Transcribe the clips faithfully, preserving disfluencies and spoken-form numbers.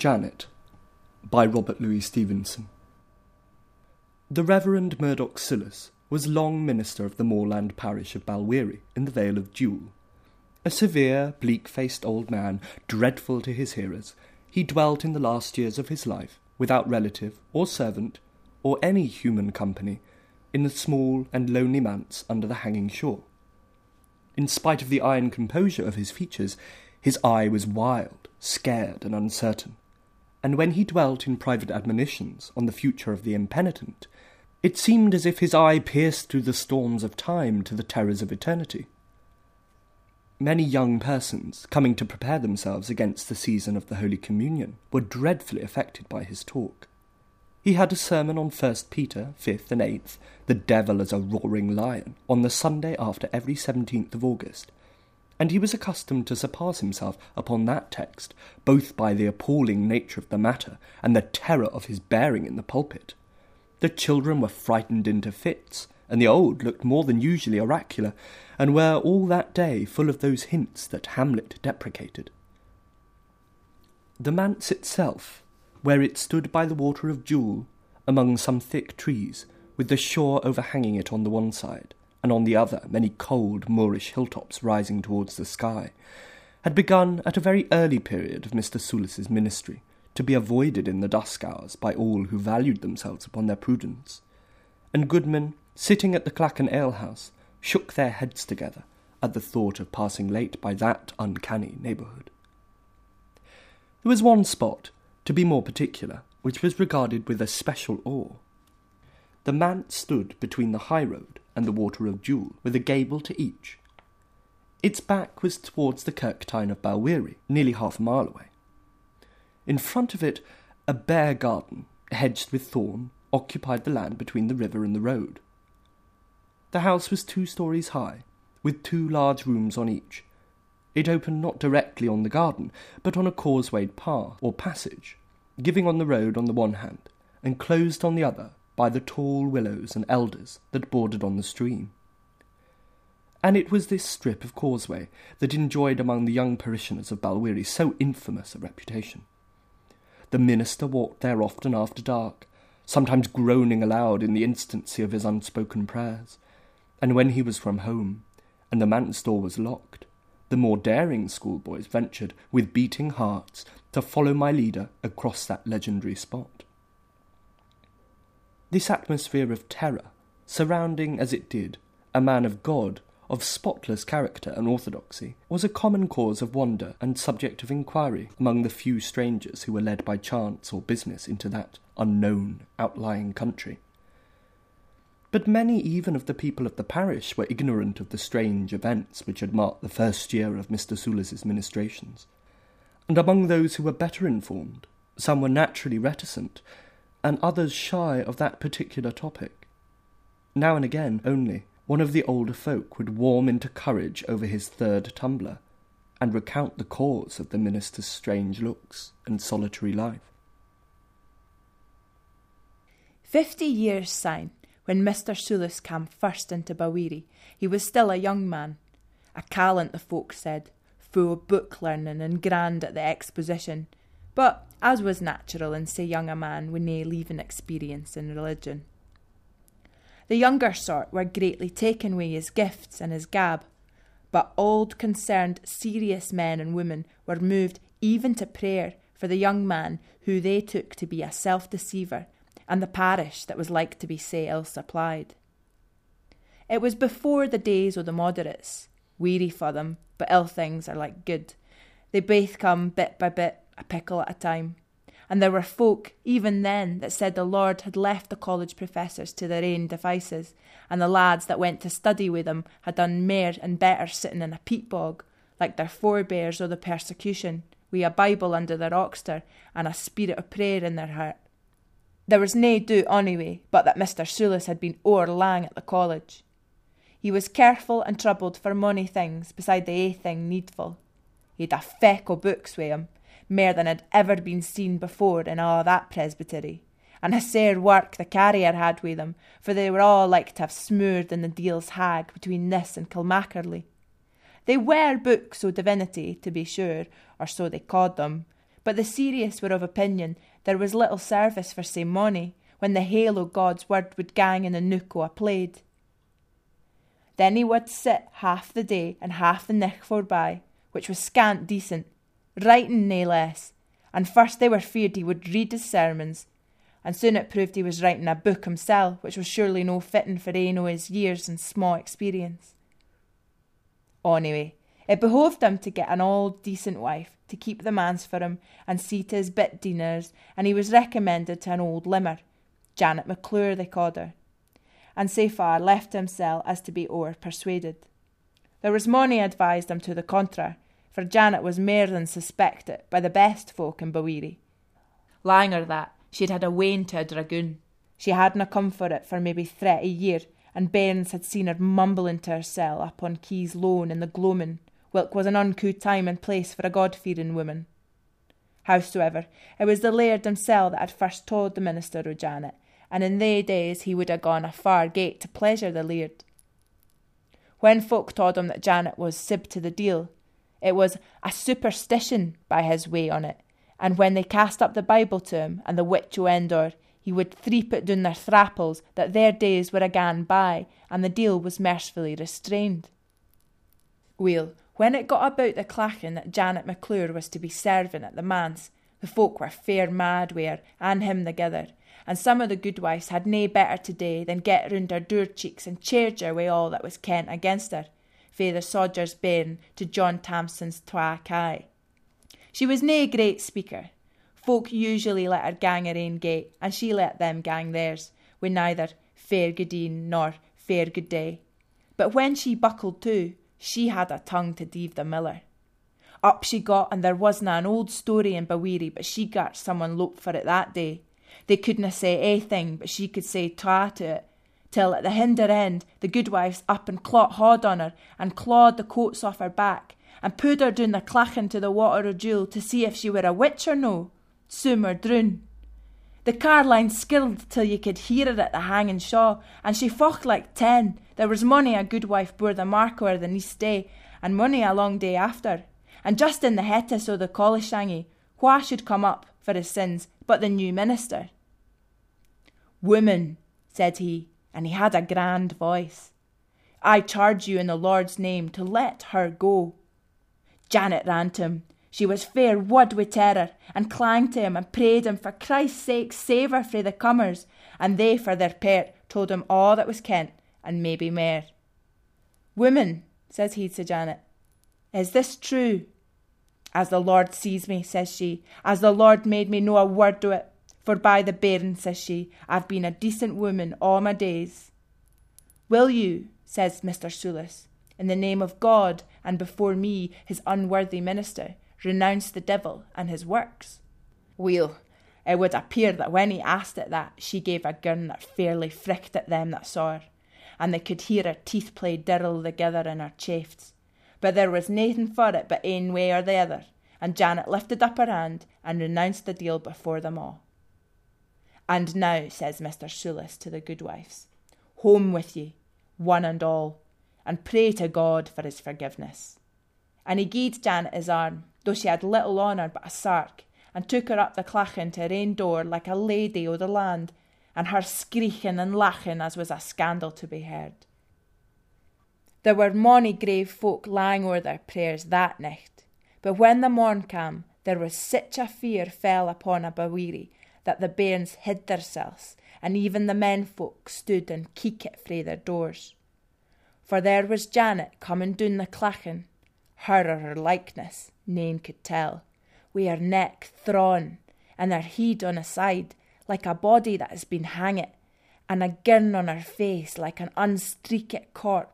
Janet by Robert Louis Stevenson. The Reverend Murdoch Sillis was long minister of the moorland parish of Balwearie in the Vale of Dewle. A severe, bleak-faced old man, dreadful to his hearers, he dwelt in the last years of his life, without relative or servant, or any human company, in the small and lonely manse under the hanging shore. In spite of the iron composure of his features, his eye was wild, scared, and uncertain, and when he dwelt in private admonitions on the future of the impenitent, it seemed as if his eye pierced through the storms of time to the terrors of eternity. Many young persons, coming to prepare themselves against the season of the Holy Communion, were dreadfully affected by his talk. He had a sermon on First Peter, fifth and eighth, the devil as a roaring lion, on the Sunday after every seventeenth of August, and he was accustomed to surpass himself upon that text, both by the appalling nature of the matter and the terror of his bearing in the pulpit. The children were frightened into fits, and the old looked more than usually oracular, and were all that day full of those hints that Hamlet deprecated. The manse itself, where it stood by the water of Dewle, among some thick trees, with the shore overhanging it on the one side, and on the other many cold moorish hilltops rising towards the sky, had begun at a very early period of Mister Soulis's ministry to be avoided in the dusk hours by all who valued themselves upon their prudence, and goodmen, sitting at the Clachan alehouse, shook their heads together at the thought of passing late by that uncanny neighbourhood. There was one spot, to be more particular, which was regarded with especial awe. The manse stood between the high road and the water of Dewle, with a gable to each. Its back was towards the Kirktown of Balwearie, nearly half a mile away. In front of it, a bare garden, hedged with thorn, occupied the land between the river and the road. The house was two stories high, with two large rooms on each. It opened not directly on the garden, but on a causewayed path, or passage, giving on the road on the one hand, and closed on the other by the tall willows and elders that bordered on the stream. And it was this strip of causeway that enjoyed among the young parishioners of Balwearie so infamous a reputation. The minister walked there often after dark, sometimes groaning aloud in the instancy of his unspoken prayers, and when he was from home, and the manse door was locked, the more daring schoolboys ventured, with beating hearts, to follow my leader across that legendary spot. This atmosphere of terror, surrounding, as it did, a man of God, of spotless character and orthodoxy, was a common cause of wonder and subject of inquiry among the few strangers who were led by chance or business into that unknown, outlying country. But many even of the people of the parish were ignorant of the strange events which had marked the first year of Mister Soulis's ministrations, and among those who were better informed, some were naturally reticent, and others shy of that particular topic. Now and again, only, one of the older folk would warm into courage over his third tumbler, and recount the cause of the minister's strange looks and solitary life. Fifty years syne, when Mister Soulis came first into Balwearie, he was still a young man, a callant the folk said, full of book learning and grand at the exposition, but, as was natural in so young a man with nae leaving experience in religion. The younger sort were greatly taken wi' his gifts and his gab, but old, concerned, serious men and women were moved even to prayer for the young man who they took to be a self-deceiver, and the parish that was like to be sae ill-supplied. It was before the days o' the moderates, weary for them, but ill things are like good. They baith come bit by bit, a pickle at a time. And there were folk, even then, that said the Lord had left the college professors to their ain devices, and the lads that went to study with them had done mair and better sitting in a peat bog, like their forebears o' the persecution, wi' a Bible under their oxter and a spirit of prayer in their heart. There was nae doot onyway, but that Mister Soulis had been o'er lang at the college. He was careful and troubled for mony things beside the ae thing needful. He had a feck o' books wi' him, mair than had ever been seen before in a' that presbytery, and a sair work the carrier had wi' them, for they were all like to have smoored in the deil's hag between this and Kilmackerley. They were books o' divinity, to be sure, or so they ca'd them, but the serious were of opinion there was little service for sae mony when the hail o' God's word would gang in the nook o' a plaid. Then he would sit half the day and half the nicht forby, which was scant decent, writing nae less, and first they were feared he would read his sermons, and soon it proved he was writing a book himsel, which was surely no fitting for ane o' his years and small experience. Anyway, it behoved him to get an auld decent wife to keep the manse for him and see to his bit dinners, and he was recommended to an old limmer, Janet McClure they called her, and sae far left himsel as to be o'er persuaded. There was mony advised him to the contra, for Janet was mair than suspected by the best folk in Baweary. Langer that, she'd had a wane to a dragoon. She hadna come for it for maybe thirty year, and bairns had seen her mumbling to hersel up on Keys Lone in the gloamin', whilk was an uncouth time and place for a God-fearing woman. Howsoever, it was the laird himsel that had first told the minister o' Janet, and in they days he would ha' gone a far gate to pleasure the laird. When folk told him that Janet was sib to the deal, it was a superstition by his way on it, and when they cast up the Bible to him and the witch o' Endor, he would threep it down their thrapples that their days were agan by, and the deal was mercifully restrained. Weel, when it got about the clachin that Janet McClure was to be serving at the manse, the folk were fair mad wi' her and him together, and some of the goodwives had nae better to do than get round her door cheeks and charge her wi' all that was kent against her, fae the sodger's bairn to John Tamson's twa kye. She was nae great speaker. Folk usually let her gang her ain gait, and she let them gang theirs, wi' neither fair goodeen nor fair good day. But when she buckled to, she had a tongue to deave the miller. Up she got, and there wasna an old story in Baweary but she gat someone lope for it that day. They couldna say aething, but she could say twa to it, till at the hinder end the goodwives up and clot haud on her, and clawed the coats off her back, and pu'd her down the clachan to the water o' Jewel to see if she were a witch or no, soom or droon. The carline skirled till ye could hear her at the hanging shaw, and she focht like ten. There was mony a goodwife bore the mark o' her the neist day, and mony a long day after. And just in the hettis o' the collishangy, wha should come up for his sins but the new minister? "Woman," said he, and he had a grand voice, "I charge you in the Lord's name to let her go." Janet ran to him. She was fair wud wi' terror, and clanged to him and prayed him for Christ's sake save her frae the cummers, and they for their part told him all that was kent, and maybe mair. "Woman," says he to Janet, "is this true?" "As the Lord sees me," says she, "as the Lord made me know a word o' it, for by the bairn," says she, "I've been a decent woman all my days." "Will you," says Mister Soulis, "in the name of God, and before me, his unworthy minister, renounce the devil and his works?" Weel, it would appear that when he asked it that, she gave a gurn that fairly fricked at them that saw her, and they could hear her teeth play dirl together in her chafts. But there was naething for it but ane way or the other, and Janet lifted up her hand and renounced the deal before them all. "And now," says Mister Soulis to the goodwives, "home with ye, one and all, and pray to God for his forgiveness." And he gied Janet his arm, though she had little on her but a sark, and took her up the clachan to her ain door like a lady o' the land, and her screeching and laughing as was a scandal to be heard. There were mony grave folk lying o'er their prayers that nicht, but when the morn came, there was such a fear fell upon a Baweary that the bairns hid themselves, and even the men folk stood and keekit frae their doors. For there was Janet coming down the clachan, her or her likeness, nane could tell, wi' her neck thrawn, and her head on a side, like a body that has been hangit, and a girn on her face like an unstreakit corp.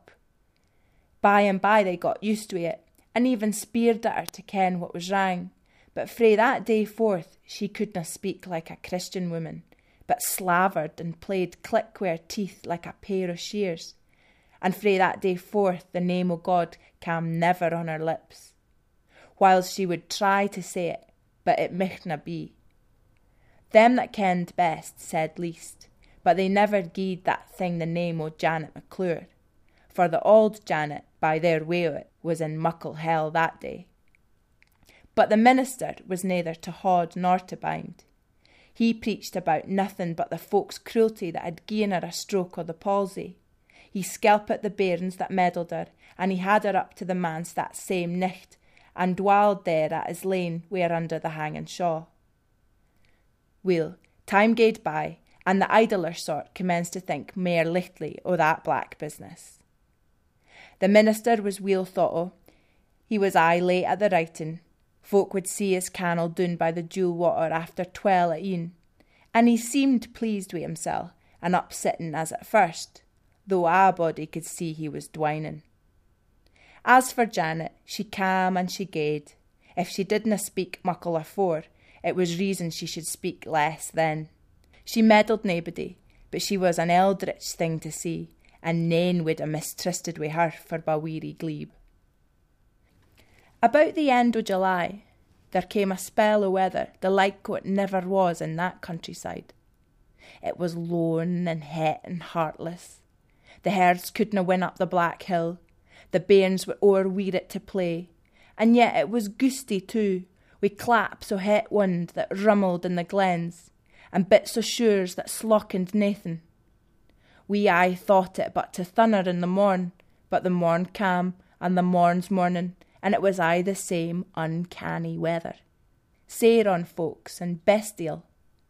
By and by they got used to it, and even speered at her to ken what was wrang, but frae that day forth she couldna speak like a Christian woman, but slavered and played click wi' her teeth like a pair o' shears, and frae that day forth the name o' God cam never on her lips, whiles she would try to say it, but it michtna be. Them that kenned best said least, but they never gied that thing the name o' Janet McClure, for the auld Janet, by their way o' it, was in muckle hell that day. But the minister was neither to haud nor to bind. He preached about nothing but the folk's cruelty that had gi'en her a stroke o' the palsy. He skelpit the bairns that meddled her, and he had her up to the manse that same nicht, and dwalled there at his lane where under the hanging shaw. Weel, time gaed by, and the idler sort commenced to think mair lichtly o' that black business. The minister was weel thought o'. He was aye late at the writing. Folk would see his cannel doon by the Jewel water after twelve at e'en, and he seemed pleased wi' himsel, and upsitting as at first, though a body could see he was dwining. As for Janet, she cam and she gaed. If she didna speak muckle afore, it was reason she should speak less then. She meddled naebody, but she was an eldritch thing to see, and nane would ha' mistrusted wi' her for Baweary glebe. About the end o' July, there came a spell o' weather the like o' it never was in that countryside. It was lone and het and heartless. The herds couldna win up the Black Hill. The bairns were o'erwearied to play, and yet it was gusty too, wi' claps o' het wind that rumbled in the glens, and bits o' shures that slockened naething. We aye thought it but to thunner in the morn, but the morn cam, and the morn's morning, and it was aye the same uncanny weather. Sair on folks and bestial.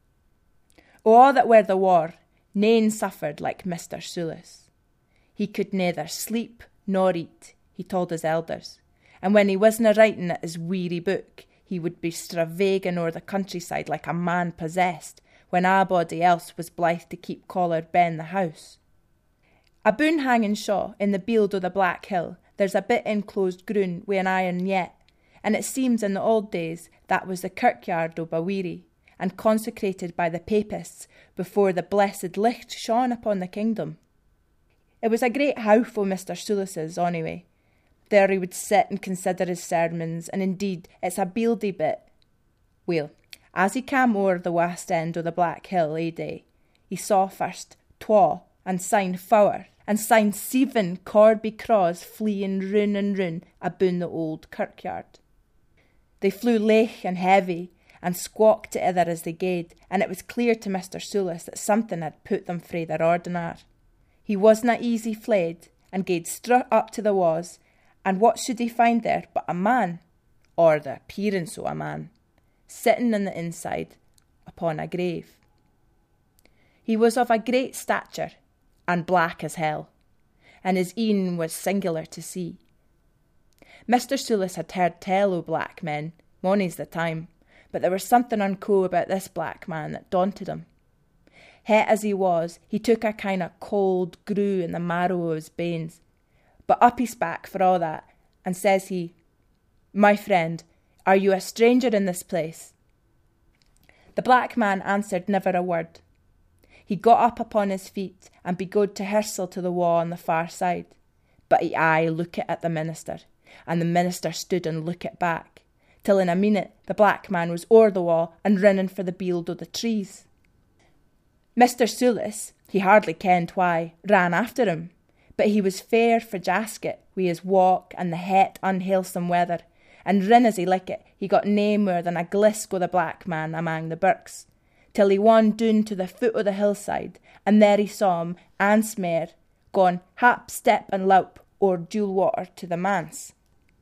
O' a' that were the war, nane suffered like Mister Soulis. He could neither sleep nor eat, he told his elders, and when he wasna writing at his weary book, he would be stravaiging o'er the countryside like a man possessed, when a body else was blithe to keep collar ben the house. Aboon hanging shaw, in the bield o' the Black Hill, there's a bit enclosed grun wi' an iron yet, and it seems in the old days that was the kirkyard o' Baweary, and consecrated by the papists before the blessed licht shone upon the kingdom. It was a great howf o' Mister Soulis's, onyway. There he would sit and consider his sermons, and indeed it's a bieldy bit. Well, as he cam o'er the west end o' the Black Hill ae day, he saw first twa, and syne fower, and syne seven corby craws fleeing roon and roon aboon the old kirkyard. They flew leich and heavy, and squawked together as they gaed, and it was clear to Mister Soulis that something had put them frae their ordinar. He wasna easy fled, and gaed struck up to the wa's, and what should he find there but a man, or the appearance o' a man, sitting in the inside upon a grave. He was of a great stature, and black as hell, and his een was singular to see. Mister Soulis had heard tell o' black men, mony's the time, but there was something unco about this black man that daunted him. Het as he was, he took a kind of cold grew in the marrow o' his banes, but up he spak for all that, and says he, "My friend, are you a stranger in this place?" The black man answered never a word. He got up upon his feet and begood to hirsel to the wa on the far side, but he aye lookit at the minister, and the minister stood and lookit back, till in a minute the black man was o'er the wa and running for the bield o' the trees. Mister Soulis, he hardly kenned why, ran after him, but he was fair for jasket wi' his walk and the het unhalesome weather, and rin as he lickit, he got nae more than a glisk o' the black man amang the birks, till he wan doon to the foot o' the hillside, and there he saw him, ance mair, gone hap, step and loup o'er Jewel water to the manse.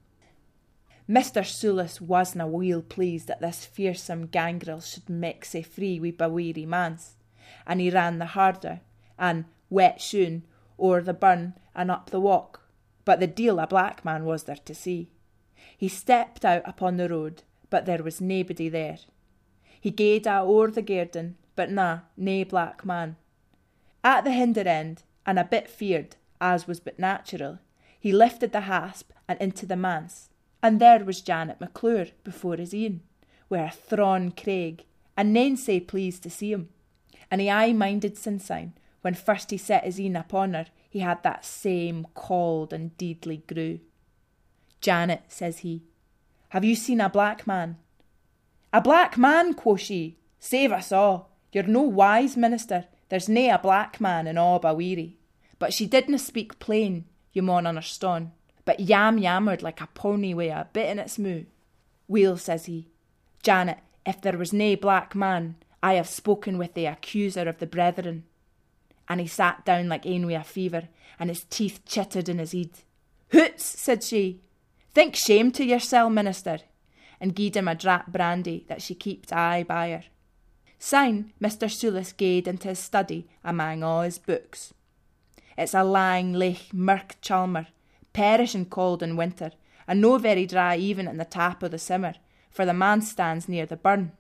Mister Soulis wasna weel pleased that this fearsome gangrel should mek sae free wi' Baweary manse, and he ran the harder, and, wet shoon, o'er the burn and up the walk, but the deil a black man was there to see. He stepped out upon the road, but there was naebody there. He gaed a o'er the garden, but na, nae black man. At the hinder end, and a bit feared, as was but natural, he lifted the hasp and into the manse, and there was Janet McClure before his een, wi' a thrawn craig, and nane sae pleased to see him. And he aye minded sinsyne, when first he set his een upon her, he had that same cauld and deedly grew. "Janet," says he, "have you seen a black man?" "A black man," quo' she, "save us a'. You're no wise, minister. There's nae a black man in a' Baweary." But she didna speak plain, you maun underston, but yam-yammered like a pony wi' a bit in its moo. "Weel," says he, "Janet, if there was nae black man, I have spoken with the accuser of the brethren." And he sat down like ane wi' a fever, and his teeth chittered in his head. "Hoots," said she, "think shame to yoursel, minister," and gied him a drap brandy that she keeped aye by her. Syne Mister Soulis gaed into his study amang all his books. It's a lang, leich, mirk chalmer, perishing cold in winter, and no very dry even in the tap o' the simmer, for the man stands near the burn.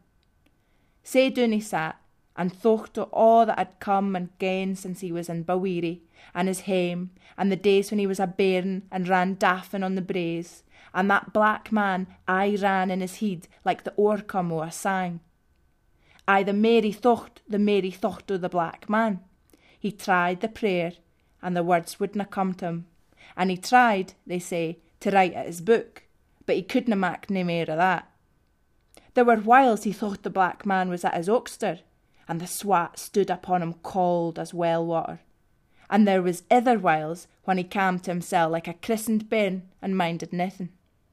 Sae doon he sat, and thocht o' all that had come and gane since he was in Baweary, and his hame, and the days when he was a bairn and ran daffin on the braes, and that black man aye ran in his head like the o'ercome o' a sang. Aye, the mair he thocht, the mair he thocht o' the black man. He tried the prayer, and the words wouldna come to him, and he tried, they say, to write at his book, but he couldna mak nae mair o' that. There were whiles he thought the black man was at his oxter, and the swat stood upon him cold as well water. And there was ither whiles when he cam to himsel like a christened bairn and minded naething.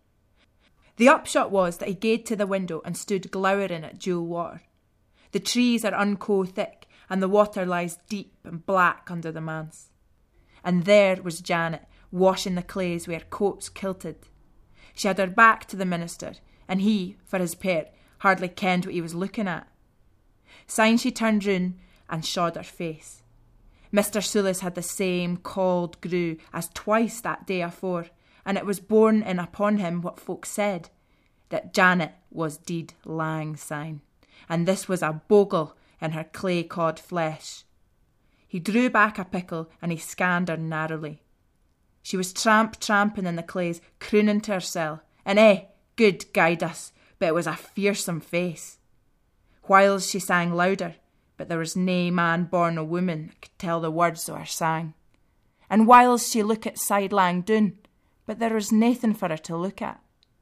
The upshot was that he gaed to the window and stood glowering at Jewel water. The trees are unco thick, and the water lies deep and black under the manse. And there was Janet, washing the clays wi' her coats kilted. She had her back to the minister, and he, for his part, hardly kenned what he was looking at. Syne she turned round and shawed her face. Mister Soulis had the same cauld grew as twice that day afore, and it was borne in upon him what folk said, that Janet was deed lang syne, and this was a bogle in her clay-cawed flesh. He drew back a pickle, and he scanned her narrowly. She was tramp-tramping in the clays, crooning to hersel, and eh, good guide us, but it was a fearsome face. Whiles she sang louder, but there was nae man born o' woman that could tell the words o' her sang. And whiles she looked sidelong doon, but there was naething for her to look at.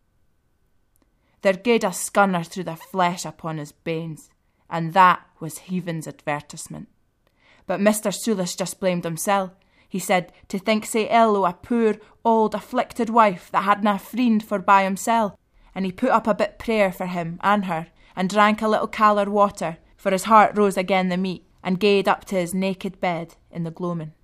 There gaed a scunner through the flesh upon his banes, and that was Heaven's advertisement. But Mister Soulis just blamed himsel. He said to think sae ill o' a poor, old, afflicted wife that hadna a friend for by himsel, and he put up a bit prayer for him and her, and drank a little caller water, for his heart rose again the meat, and gaed up to his naked bed in the gloamin'.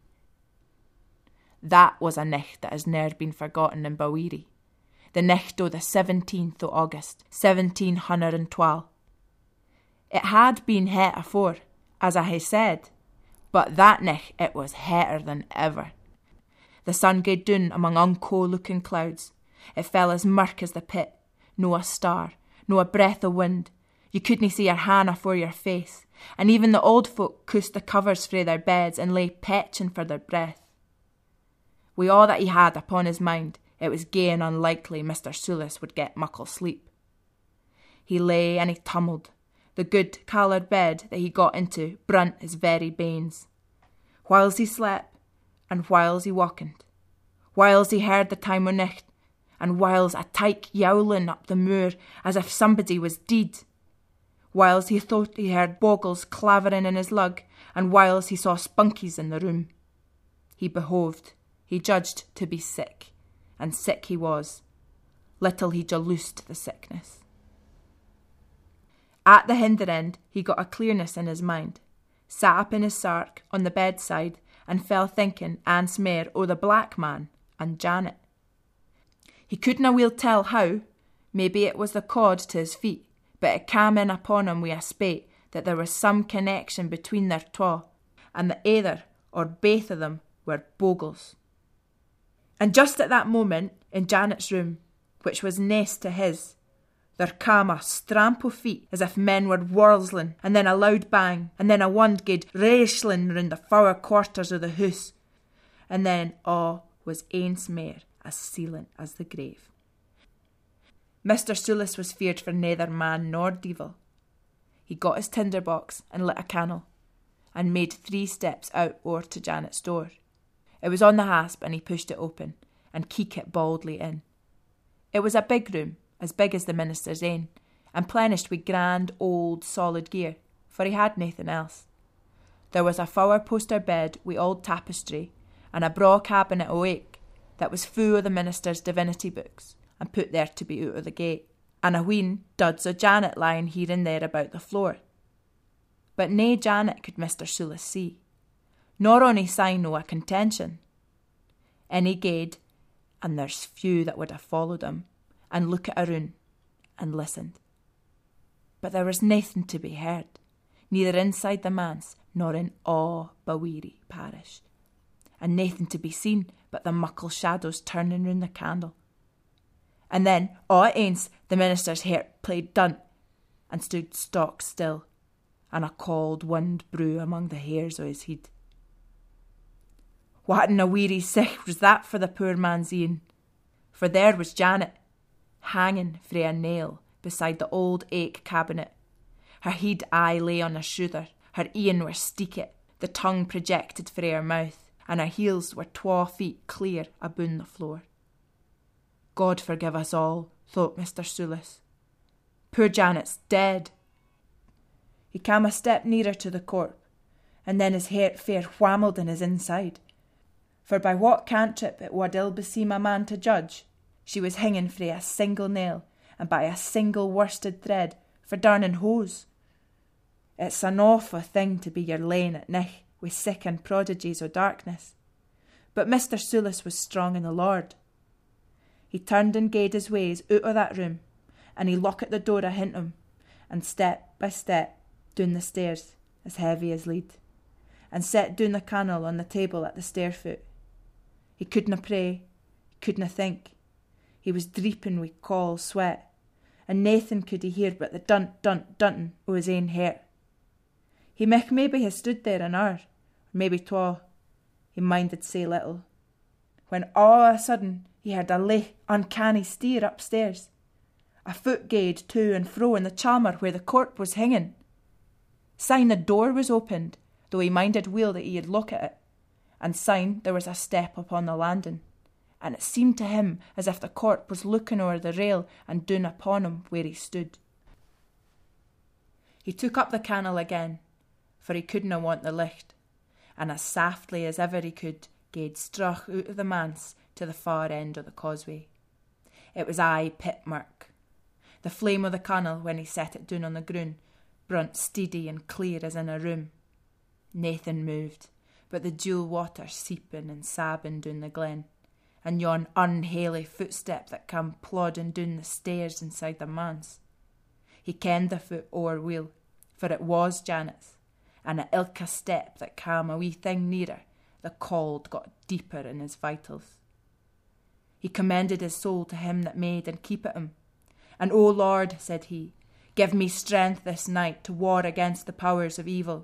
That was a nicht that has ne'er been forgotten in Baweary, the nicht o' the seventeenth o' August, seventeen hundred and twelve. It had been het afore, as I hae said, but that nicht it was hetter than ever. The sun gaed doon among unco-looking clouds. It fell as murk as the pit, no a star, no a breath o' wind. You couldn't see your hand afore your face, and even the old folk coosed the covers frae their beds and lay petching for their breath. Wi' all that he had upon his mind, it was gey and unlikely Mister Soulis would get muckle sleep. He lay and he tumbled. The good coloured bed that he got into brunt his very banes. Whiles he slept, and whiles he wakened. Whiles he heard the time o' nicht, and whiles a tyke yowling up the moor as if somebody was dead. Whiles he thought he heard bogles clavering in his lug, and whiles he saw spunkies in the room. He behoved, he judged to be sick, and sick he was. Little he jaloosed the sickness. At the hinder end he got a clearness in his mind, sat up in his sark on the bedside, and fell thinking ance mair o' the black man and Janet. He couldna weel tell how. Maybe it was the cord to his feet, but it cam in upon him wi' a spate that there was some connection between their twa, and that either or baith of them were bogles. And just at that moment, in Janet's room, which was neist to his, there cam a stramp o' feet as if men were whirlsling, and then a loud bang, and then a wand gaed raishling round the four quarters o' the hoose, and then a' was ains mair as silent as the grave. Mister Soulis was feared for neither man nor devil. He got his tinder box and lit a candle, and made three steps out o'er to Janet's door. It was on the hasp, and he pushed it open, and keeked it boldly in. It was a big room, as big as the minister's ain, and plenished with grand, old, solid gear, for he had naething else. There was a four-poster bed wi' old tapestry, and a braw cabinet o' oak that was full o' the minister's divinity books, and put there to be out o' the gate, and a wheen duds o' Janet lying here and there about the floor. But nae Janet could Mister Soulis see, nor ony sign o' a contention. And he gaed, and there's few that would have followed him, and look at Arun, and listened. But there was naething to be heard, neither inside the manse nor in all Bawiri parish, and naething to be seen but the muckle shadows turning round the candle. And then, all at ance, the minister's heart played dunt, and stood stock still, and a cold wind blew among the hairs o' his head. What in a weary sicht was that for the poor man's e'en? For there was Janet, hanging frae a nail beside the old ache cabinet. Her head aye lay on her shoulder, her e'en were steekit, the tongue projected frae her mouth, and her heels were twa feet clear aboon the floor. God forgive us all, thought Mister Soulis. Poor Janet's dead. He came a step nearer to the corpse, and then his heart fair whammelled in his inside. For by what cantrip it wad ill beseem a man to judge, she was hanging frae a single nail, and by a single worsted thread for darning hose. It's an awfu' thing to be your lane at nicht wi' sick and prodigies o' darkness. But Mister Soulis was strong in the Lord. He turned and gaed his ways out o' that room, and he locked the door ahint him, and step by step down the stairs, as heavy as lead, and set down the cannel on the table at the stair foot. He couldna pray, he couldna think. He was dreeping wi' caul sweat, and naething could he hear but the dunt, dunt, dunting o' his ain heart. He micht maybe ha' stood there an hour, or maybe twa. He minded sae little. When all o' a sudden he heard a licht, uncanny stir upstairs. A foot gaed to and fro in the chamber where the corpse was hanging. Syne the door was opened, though he minded weel that he had looked at it, and syne there was a step upon the landing, and it seemed to him as if the corpse was looking o'er the rail and down upon him where he stood. He took up the candle again, for he couldna want the licht, and as softly as ever he could gaed struck out of the manse to the far end of the causeway. It was aye pit murk. The flame of the candle, when he set it down on the grund, brunt steady and clear as in a room. Naething moved, but the jewel water seeping and sabbing down the glen, and yon unhaly footstep that came plodding down the stairs inside the manse. He kenned the foot o'er weel, for it was Janet's, and at ilka step that came a wee thing nearer, the cold got deeper in his vitals. He commended his soul to him that made and keepit him. And, O Lord, said he, give me strength this night to war against the powers of evil.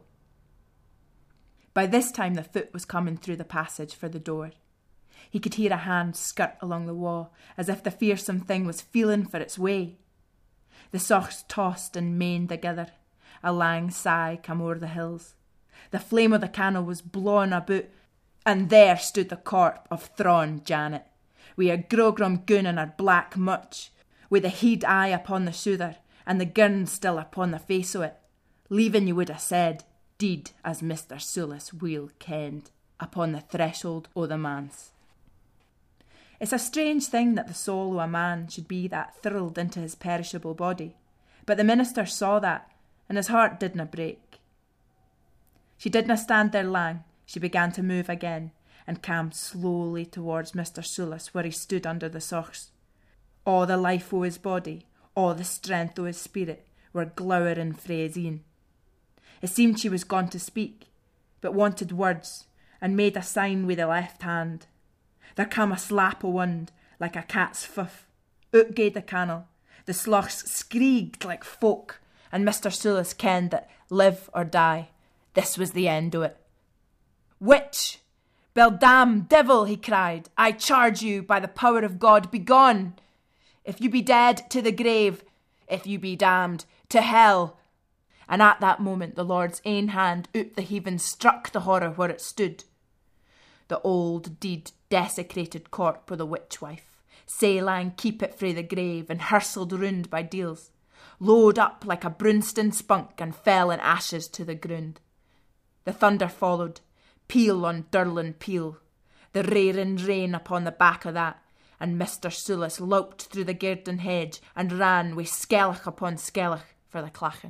By this time the foot was coming through the passage for the door. He could hear a hand skirt along the wall, as if the fearsome thing was feeling for its way. The sochs tossed and mained together. A lang sigh came o'er the hills. The flame of the candle was blowing about, and there stood the corpse of Thrawn Janet, wi' a grogrum gun in her black mutch, with the head eye upon the shouther, and the gun still upon the face o' it, leaving you would ha' said, deed as Mister Soulis weel kenned, upon the threshold o' the manse. It's a strange thing that the soul o' a man should be that thrilled into his perishable body, but the minister saw that, and his heart didna break. She didna stand there lang. She began to move again, and came slowly towards Mister Soulis, where he stood under the sochs. All the life o' his body, all the strength o' his spirit, were glowering frae his een. It seemed she was gone to speak, but wanted words, and made a sign wi' the left hand. There came a slap o' wind, like a cat's fuff. Out gaed the cannel. The slochs screeged like folk, and Mister Soulis kenned that, live or die, this was the end o' it. Witch! Beldam devil, he cried, I charge you by the power of God, begone! If you be dead, to the grave. If you be damned, to hell. And at that moment the Lord's ain hand out the heaven struck the horror where it stood. The old deed desecrated corp o' the witch-wife, sae lang keep it frae the grave and hursled round by deals, load up like a brunston spunk and fell in ashes to the ground. The thunder followed, peal on dirling peal, the rarin rain upon the back o' that, and Mister Soulis loped through the Geirden hedge and ran with skellach upon skellach for the clachan.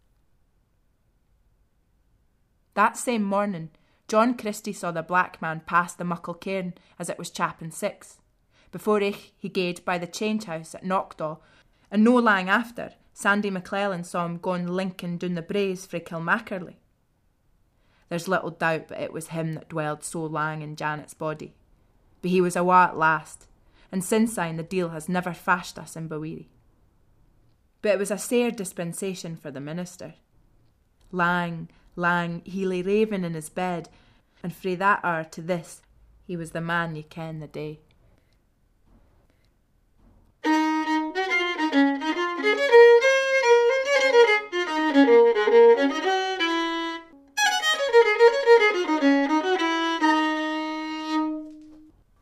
That same morning, John Christie saw the black man pass the muckle cairn as it was chapping six. Before ich he gaed by the change house at Knockdaw, and no lang after, Sandy McClellan saw him going linking down the braes frae Kilmackerley. There's little doubt but it was him that dwelled so lang in Janet's body. But he was awa at last, and since syne the deal has never fashed us in Bowiri. But it was a sair dispensation for the minister. Lang, lang, he lay raving in his bed, and frae that hour to this, he was the man ye ken the day.